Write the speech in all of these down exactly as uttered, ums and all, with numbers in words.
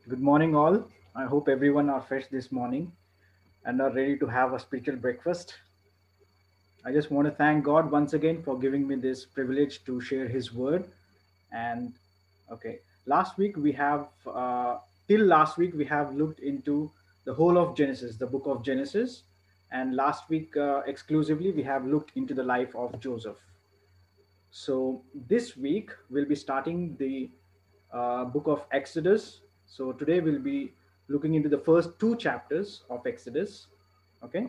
Good morning, all. I hope everyone are fresh this morning and are ready to have a spiritual breakfast. I just want to thank God once again for giving me this privilege to share His word. And okay, last week we have, uh, till last week, we have looked into the whole of Genesis, the book of Genesis. And last week, uh, exclusively, we have looked into the life of Joseph. So this week we'll be starting the uh, book of Exodus. So today we'll be looking into the first two chapters of Exodus. Okay.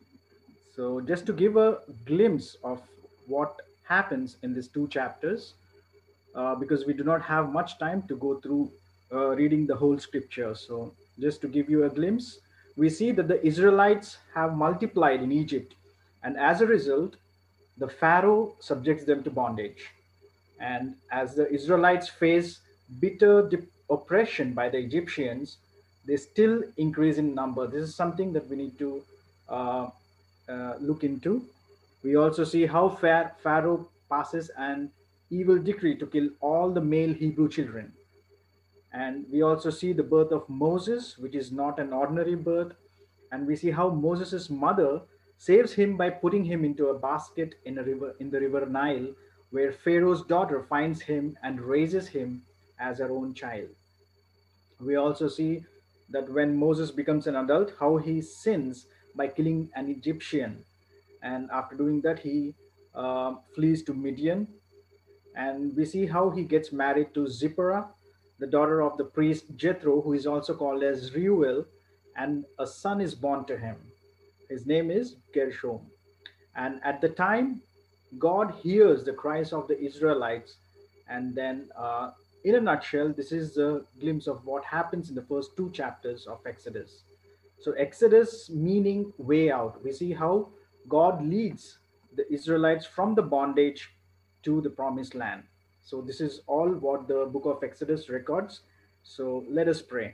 So just to give a glimpse of what happens in these two chapters, uh, because we do not have much time to go through uh, reading the whole scripture. So just to give you a glimpse, we see that the Israelites have multiplied in Egypt, and as a result, the Pharaoh subjects them to bondage. And as the Israelites face bitter dip- oppression by the Egyptians, they still increase in number. This is something that we need to uh, uh, look into. We also see how Pharaoh passes an evil decree to kill all the male Hebrew children. And we also see the birth of Moses, which is not an ordinary birth. And we see how Moses' mother saves him by putting him into a basket in a river in the river Nile, where Pharaoh's daughter finds him and raises him as her own child. We also see that when Moses becomes an adult, how he sins by killing an Egyptian. And after doing that, he uh, flees to Midian, and we see how he gets married to Zipporah, the daughter of the priest Jethro, who is also called as Reuel, and a son is born to him. His name is Gershom. And at the time, God hears the cries of the Israelites. And then, uh, in a nutshell, this is a glimpse of what happens in the first two chapters of Exodus. So, Exodus meaning way out. We see how God leads the Israelites from the bondage to the promised land. So, this is all what the book of Exodus records. So, let us pray.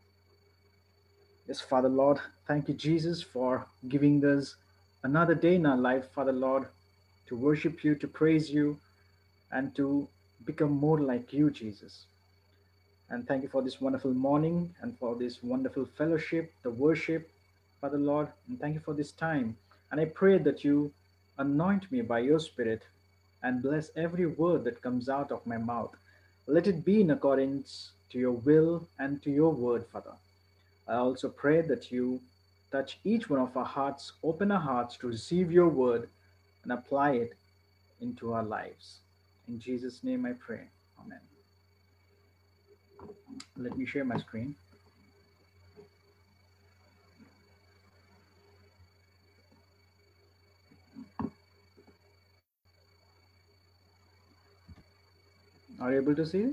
Yes, Father Lord, thank you, Jesus, for giving us another day in our life, Father Lord, to worship you, to praise you, and to become more like you, Jesus. And thank you for this wonderful morning and for this wonderful fellowship, the worship, Father Lord. And thank you for this time. And I pray that you anoint me by your Spirit and bless every word that comes out of my mouth. Let it be in accordance to your will and to your word, Father. I also pray that you touch each one of our hearts, open our hearts to receive your word and apply it into our lives. In Jesus' name I pray. Amen. Let me share my screen. Are you able to see it?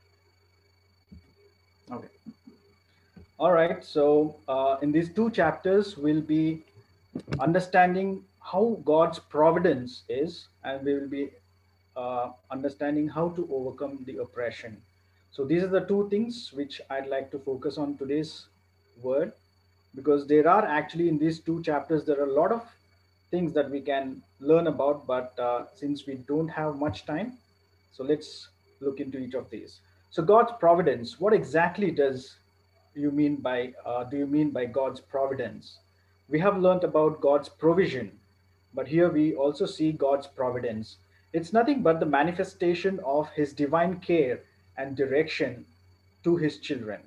Okay. All right. So, uh, in these two chapters, we'll be understanding how God's providence is, and we will be uh, understanding how to overcome the oppression. So, these are the two things which I'd like to focus on today's word, because there are actually in these two chapters, there are a lot of things that we can learn about, but uh, since we don't have much time, so let's look into each of these. So, God's providence, what exactly does you mean by uh, do you mean by God's providence? We have learned about God's provision, but here we also see God's providence. It's nothing but the manifestation of His divine care and direction to His children.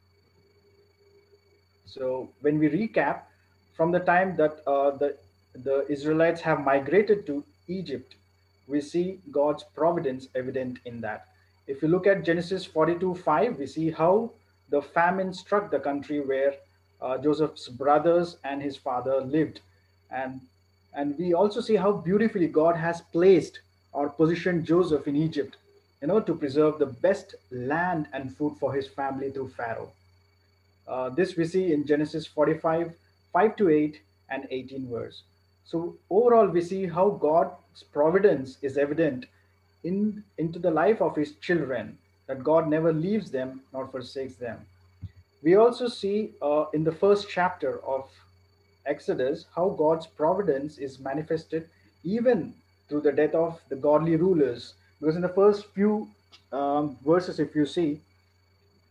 So when we recap from the time that uh, the the Israelites have migrated to Egypt, we see God's providence evident in that. If you look at Genesis forty-two five, we see how the famine struck the country where uh, Joseph's brothers and his father lived, and and we also see how beautifully God has placed or positioned Joseph in Egypt, you know, to preserve the best land and food for his family through Pharaoh. Uh, this we see in Genesis forty-five, five to eight, and eighteen verse. So overall, we see how God's providence is evident in into the life of His children, that God never leaves them nor forsakes them. We also see uh, in the first chapter of Exodus how God's providence is manifested even through the death of the godly rulers. Because in the first few um, verses, if you see,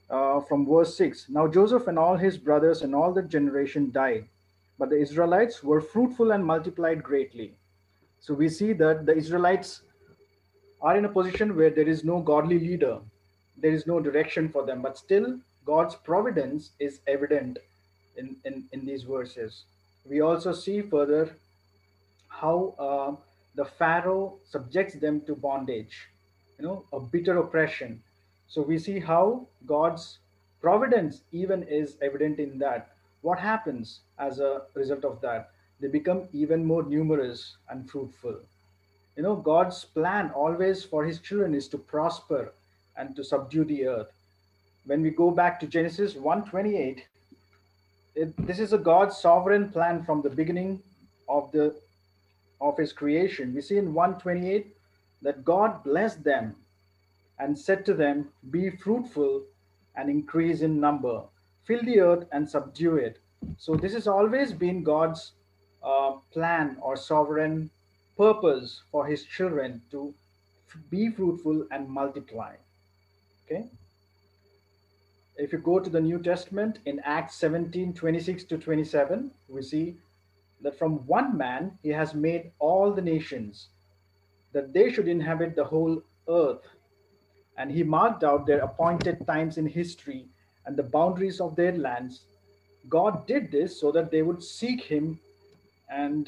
uh, from verse six. Now Joseph and all his brothers and all that generation died, but the Israelites were fruitful and multiplied greatly. So we see that the Israelites are in a position where there is no godly leader, there is no direction for them, but still God's providence is evident in, in, in these verses. We also see further how uh, the Pharaoh subjects them to bondage, you know, a bitter oppression. So we see how God's providence even is evident in that. What happens as a result of that? They become even more numerous and fruitful. You know, God's plan always for his children is to prosper and to subdue the earth. When we go back to Genesis one twenty-eight, it, this is a God's sovereign plan from the beginning of the of his creation. We see in one twenty-eight that God blessed them and said to them, "Be fruitful and increase in number, fill the earth and subdue it." So, this has always been God's uh, plan or sovereign purpose for his children to f- be fruitful and multiply. Okay. If you go to the New Testament in Acts seventeen twenty-six to twenty-seven, we see that from one man he has made all the nations, that they should inhabit the whole earth. And he marked out their appointed times in history and the boundaries of their lands. God did this so that they would seek him and,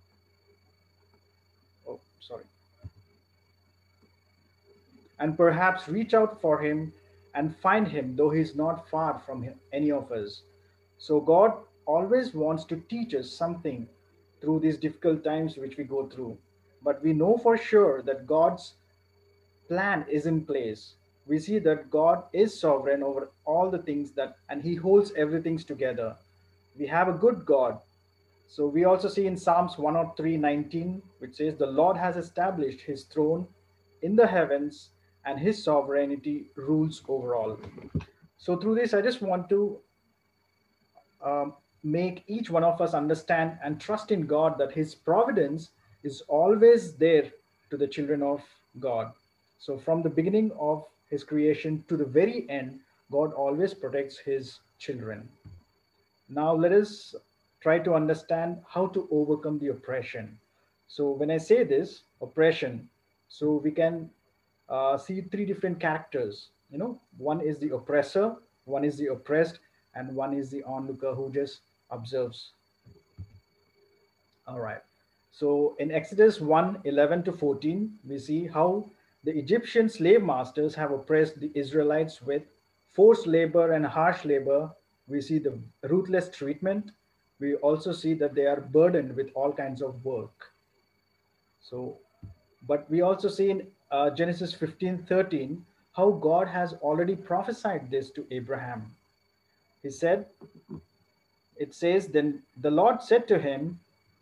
oh, sorry, and perhaps reach out for him and find him, though he's not far from him, any of us. So God always wants to teach us something through these difficult times which we go through. But we know for sure that God's plan is in place. We see that God is sovereign over all the things that, and He holds everything together. We have a good God. So we also see in Psalms one oh three nineteen, which says, "The Lord has established His throne in the heavens, and His sovereignty rules over all." So through this, I just want to um, make each one of us understand and trust in God that His providence is always there to the children of God. So, from the beginning of His creation to the very end, God always protects His children. Now, let us try to understand how to overcome the oppression. So, when I say this, oppression, so we can uh, see three different characters. You know, one is the oppressor, one is the oppressed, and one is the onlooker who just observes. All right. So in Exodus one eleven to fourteen, we see how the Egyptian slave masters have oppressed the Israelites with forced labor and harsh labor. We see the ruthless treatment. We also see that they are burdened with all kinds of work. So, but we also see in uh, Genesis fifteen thirteen how God has already prophesied this to Abraham. He said, it says, "Then the Lord said to him,"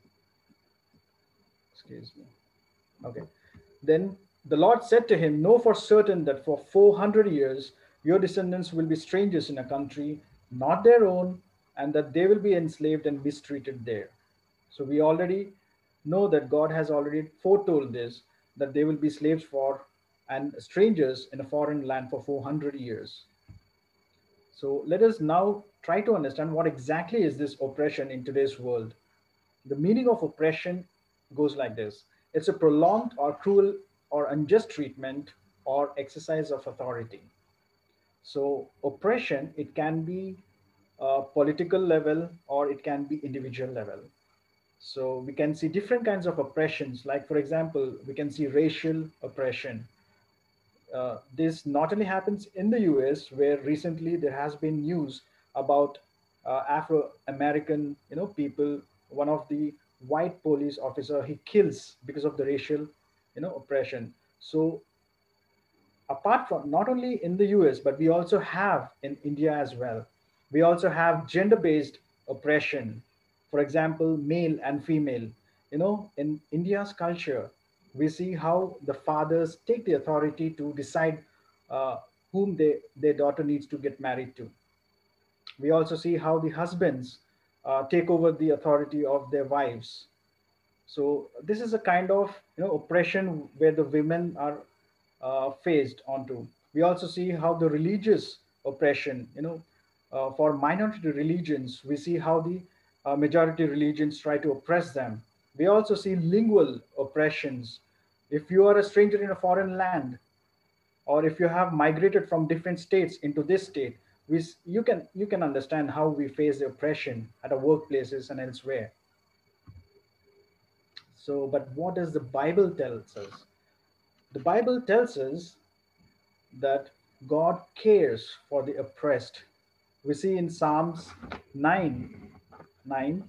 excuse me, okay. Then the Lord said to him, "Know for certain that for four hundred years your descendants will be strangers in a country not their own, and that they will be enslaved and mistreated there." So we already know that God has already foretold this, that they will be slaves for and strangers in a foreign land for four hundred years. So let us now try to understand what exactly is this oppression in today's world. The meaning of oppression goes like this: it's a prolonged or cruel or unjust treatment or exercise of authority. So, oppression, it can be uh, political level or it can be individual level. So, we can see different kinds of oppressions. Like, for example, we can see racial oppression. Uh, this not only happens in the U S, where recently there has been news about uh, Afro American, you know, people. One of the white police officer he kills because of the racial, you know, oppression. So apart from not only in the U S, but we also have in India as well. We also have gender-based oppression. For example, male and female. You know, in India's culture, we see how the fathers take the authority to decide uh, whom they, their daughter needs to get married to. We also see how the husbands uh, take over the authority of their wives. So this is a kind of, you know, oppression where the women are uh, faced onto. We also see how the religious oppression. You know, uh, for minority religions, we see how the uh, majority religions try to oppress them. We also see lingual oppressions. If you are a stranger in a foreign land, or if you have migrated from different states into this state, we, you can you can understand how we face the oppression at our workplaces and elsewhere. So, but what does the Bible tells us? The Bible tells us that God cares for the oppressed. We see in Psalms nine, nine,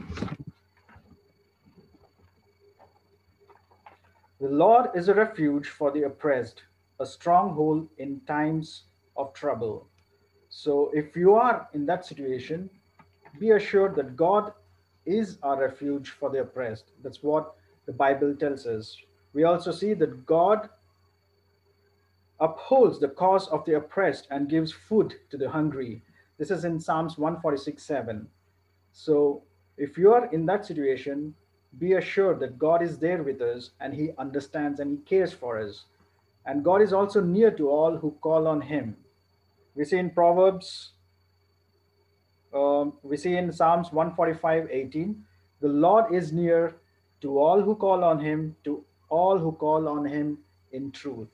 the Lord is a refuge for the oppressed, a stronghold in times of trouble. So, if you are in that situation, be assured that God is our refuge for the oppressed. That's what the Bible tells us. We also see that God upholds the cause of the oppressed and gives food to the hungry. This is in Psalms one forty-six seven. So, if you are in that situation, be assured that God is there with us and He understands and He cares for us. And God is also near to all who call on Him. We see in Proverbs, um, we see in Psalms one forty-five eighteen, the Lord is near to all who call on Him, to all who call on Him in truth.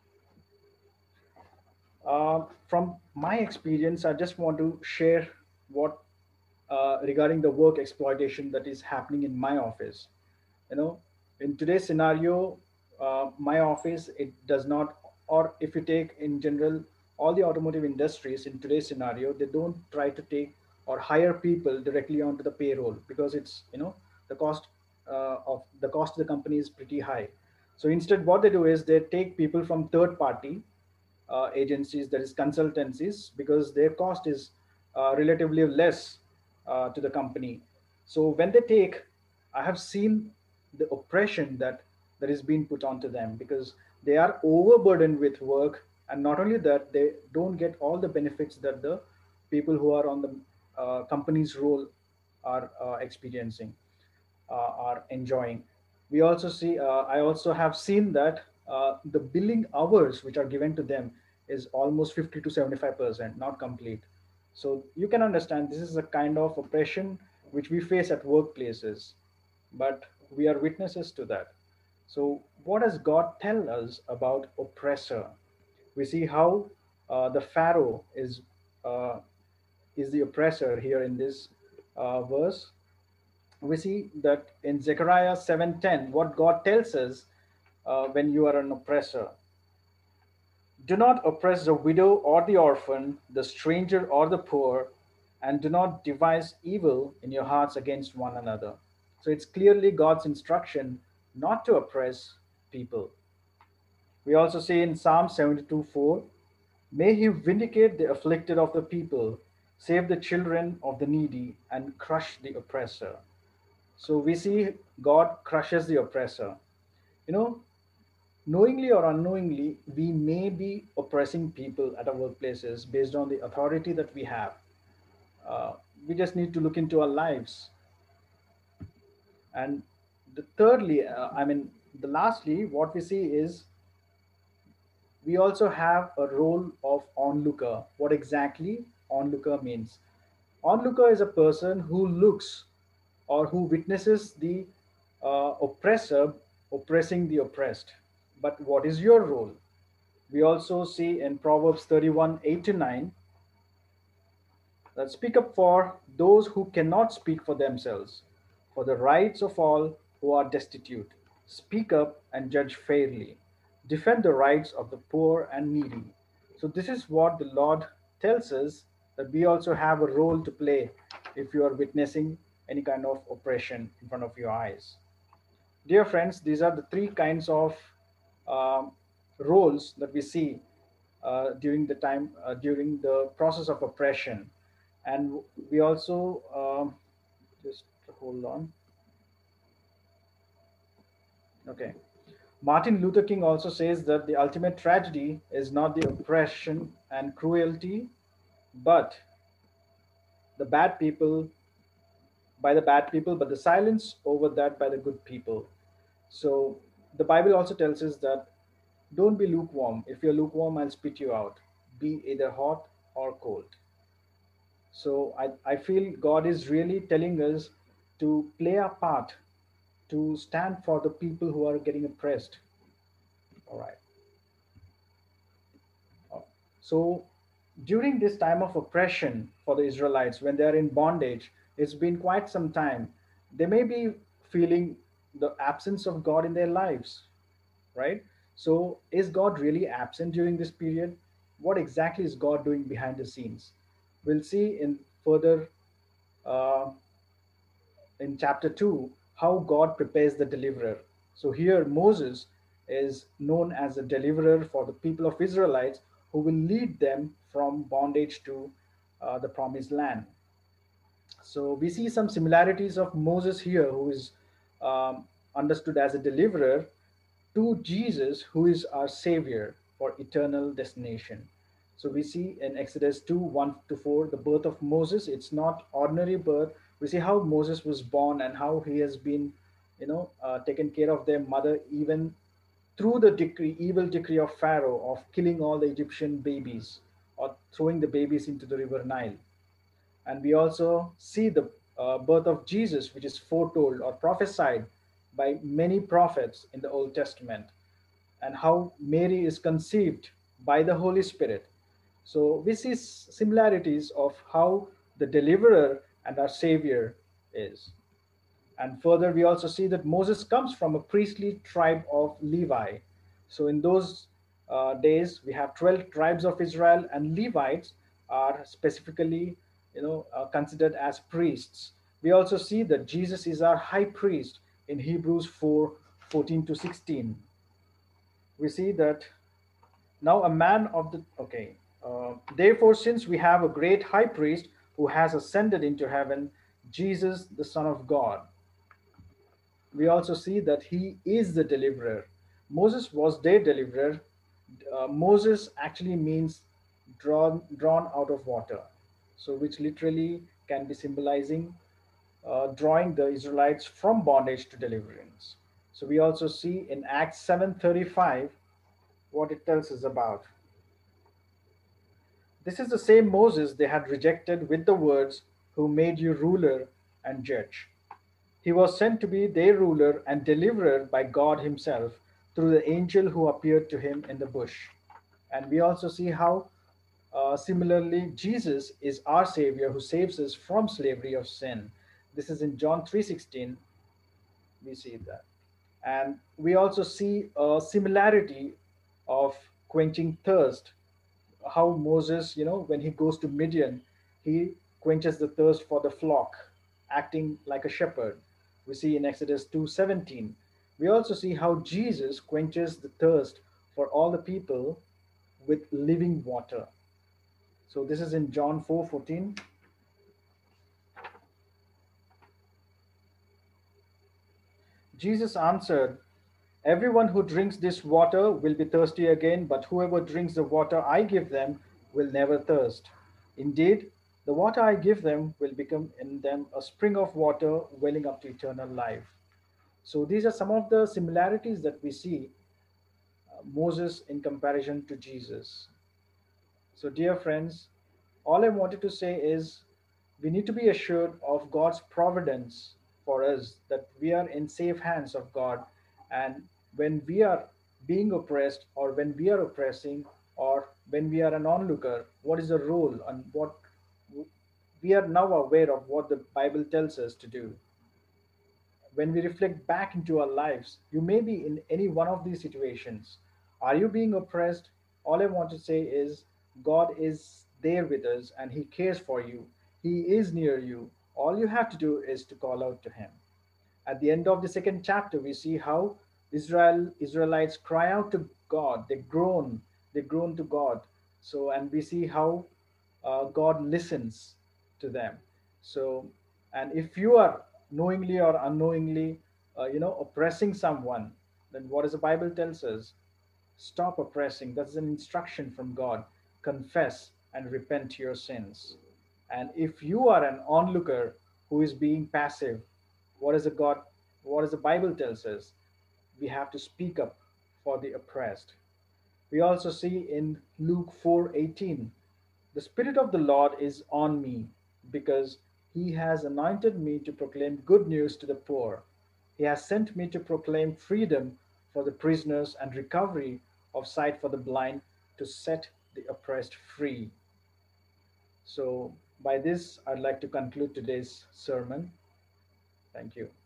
Uh, from my experience, I just want to share what uh, regarding the work exploitation that is happening in my office. You know, in today's scenario, uh, my office it does not, or if you take in general all the automotive industries in today's scenario, they don't try to take or hire people directly onto the payroll because it's you know the cost uh, of the cost of the company is pretty high. So instead, what they do is they take people from third party uh, agencies, that is consultancies, because their cost is uh, relatively less uh, to the company. So when they take, I have seen the oppression that that is being put onto them because they are overburdened with work, and not only that, they don't get all the benefits that the people who are on the uh, company's role are uh, experiencing uh, are enjoying. We also see, uh, I also have seen that uh, the billing hours which are given to them is almost fifty to seventy-five percent, not complete. So you can understand this is a kind of oppression which we face at workplaces, but we are witnesses to that. So, what does God tell us about oppressor? We see how uh, the Pharaoh is uh, is the oppressor here in this uh, verse. We see that in Zechariah seven ten, what God tells us uh, when you are an oppressor. Do not oppress the widow or the orphan, the stranger or the poor, and do not devise evil in your hearts against one another. So it's clearly God's instruction not to oppress people. We also see in Psalm seventy-two four, may he vindicate the afflicted of the people, save the children of the needy, and crush the oppressor. So we see God crushes the oppressor. You know, knowingly or unknowingly, we may be oppressing people at our workplaces based on the authority that we have. Uh, we just need to look into our lives. And the thirdly, uh, I mean, the lastly, what we see is we also have a role of onlooker. What exactly onlooker means? Onlooker is a person who looks or who witnesses the uh, oppressor oppressing the oppressed. But what is your role? We also see in Proverbs thirty-one eight to nine that speak up for those who cannot speak for themselves, for the rights of all who are destitute. Speak up and judge fairly. Defend the rights of the poor and needy. So, this is what the Lord tells us that we also have a role to play if you are witnessing any kind of oppression in front of your eyes. Dear friends, these are the three kinds of um, roles that we see uh, during the time, uh, during the process of oppression. And we also, um, just hold on. Okay. Martin Luther King also says that the ultimate tragedy is not the oppression and cruelty, but the bad people by the bad people, but the silence over that by the good people. So the Bible also tells us that don't be lukewarm. If you're lukewarm, I'll spit you out. Be either hot or cold. So I, I feel God is really telling us to play our part, to stand for the people who are getting oppressed. All right. Uh, So during this time of oppression for the Israelites, when they are in bondage, it's been quite some time. They may be feeling the absence of God in their lives, right? So is God really absent during this period? What exactly is God doing behind the scenes? We'll see in further uh, in chapter two how God prepares the deliverer. So here Moses is known as a deliverer for the people of Israelites who will lead them from bondage to uh, the promised land. So we see some similarities of Moses here, who is um, understood as a deliverer, to Jesus, who is our Savior for eternal destination. So we see in Exodus two one to four, the birth of Moses. It's not ordinary birth. We see how Moses was born and how he has been, you know, uh, taken care of their mother, even through the decree, evil decree of Pharaoh of killing all the Egyptian babies or throwing the babies into the river Nile. And we also see the uh, birth of Jesus, which is foretold or prophesied by many prophets in the Old Testament, and how Mary is conceived by the Holy Spirit. So we see similarities of how the deliverer and our Savior is. And further, we also see that Moses comes from a priestly tribe of Levi. So in those uh, days, we have twelve tribes of Israel, and Levites are specifically, you know, uh, considered as priests. We also see that Jesus is our high priest in Hebrews four fourteen to sixteen. We see that now a man of the okay. Uh, therefore, since we have a great high priest who has ascended into heaven, Jesus, the Son of God, we also see that he is the deliverer. Moses was their deliverer. Uh, Moses actually means drawn drawn out of water, so which literally can be symbolizing uh, drawing the Israelites from bondage to deliverance. So we also see in Acts seven thirty-five what it tells us about. This is the same Moses they had rejected with the words, "Who made you ruler and judge?" He was sent to be their ruler and deliverer by God Himself through the angel who appeared to him in the bush. And we also see how, uh, similarly, Jesus is our Savior who saves us from slavery of sin. This is in John three sixteen. We see that. And we also see a similarity of quenching thirst, how Moses, you know, when he goes to Midian, he quenches the thirst for the flock, acting like a shepherd. We see in Exodus two seventeen. We also see how Jesus quenches the thirst for all the people with living water. So this is in John four fourteen. Jesus answered, "Everyone who drinks this water will be thirsty again, but whoever drinks the water I give them will never thirst. Indeed, the water I give them will become in them a spring of water welling up to eternal life." So these are some of the similarities that we see uh, Moses in comparison to Jesus. So, dear friends, all I wanted to say is we need to be assured of God's providence for us, that we are in safe hands of God. And when we are being oppressed, or when we are oppressing, or when we are an onlooker, what is the role and what we are now aware of what the Bible tells us to do. When we reflect back into our lives, you may be in any one of these situations. Are you being oppressed? All I want to say is God is there with us and He cares for you. He is near you. All you have to do is to call out to Him. At the end of the second chapter, we see how Israel Israelites cry out to God. They groan. They groan to God. So, and we see how uh, God listens to them. So, and if you are knowingly or unknowingly, uh, you know, oppressing someone, then what does the Bible tells us? Stop oppressing. That's an instruction from God. Confess and repent your sins. And if you are an onlooker who is being passive, what is the God? What is the Bible tells us? We have to speak up for the oppressed. We also see in Luke four eighteen. The Spirit of the Lord is on me, because he has anointed me to proclaim good news to the poor. He has sent me to proclaim freedom for the prisoners and recovery of sight for the blind, to set the oppressed free. So, by this, I'd like to conclude today's sermon. Thank you.